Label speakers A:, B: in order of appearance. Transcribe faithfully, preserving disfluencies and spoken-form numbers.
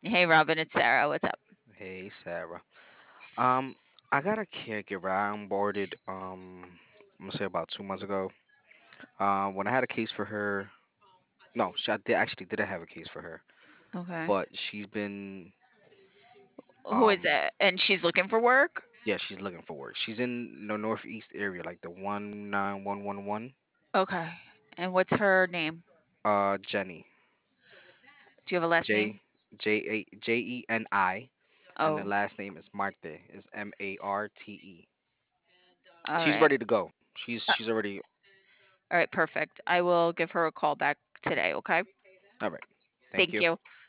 A: Hey Robin, it's Sarah. What's up?
B: Hey Sarah. Um, I got a caregiver. I onboarded um I'm gonna say about two months ago. Uh, when I had a case for her, no, she I did, actually didn't have a case for her,
A: Okay.
B: but she's been
A: Who is
B: um
A: it? And she's looking for work?
B: yeah, she's looking for work. She's in the northeast area, like the one nine one one one.
A: Okay. And what's her name?
B: Uh, Jenny.
A: Do you have a last
B: J
A: name?
B: J A J E N I, and the
A: Oh,
B: last name is Marte. Is M A R T E.
A: all
B: She's
A: right.
B: ready to go. She's
A: Uh,
B: she's already
A: all right, perfect. I will give her a call back today, okay?
B: all right. Thank
A: Thank
B: you.
A: you.